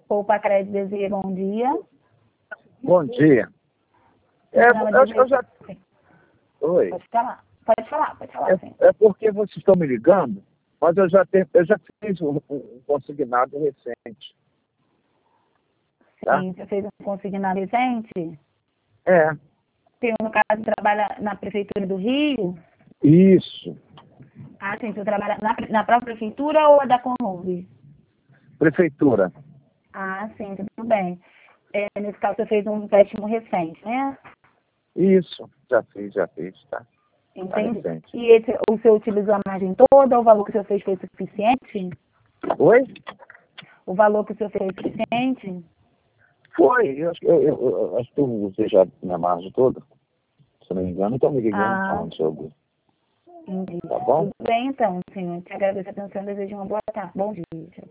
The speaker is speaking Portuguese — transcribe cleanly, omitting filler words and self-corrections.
Poupa Crédito Deseja, bom dia. Bom dia. Eu já... Oi. Pode falar, sim. É porque vocês estão me ligando, mas eu já fiz um consignado recente. Tá? Sim, você fez um consignado recente? É. Você, no caso, trabalha na Prefeitura do Rio? Isso. Ah, sim, você trabalha na própria Prefeitura ou é da Conlube? Prefeitura. Ah, sim, tudo bem. Nesse caso, você fez um empréstimo recente, né? Isso. Já fiz, tá? Tá Entendi. recente. E o senhor utilizou a margem toda? O valor que o senhor fez foi suficiente? Oi? O valor que o senhor fez foi suficiente? Foi. Eu acho que eu usei já minha margem toda. Se não me engano, estão me ligando falando sobre. Entendi. Tá bom? Tudo bem, então, senhor. Te agradeço a atenção e desejo uma boa tarde. Bom dia.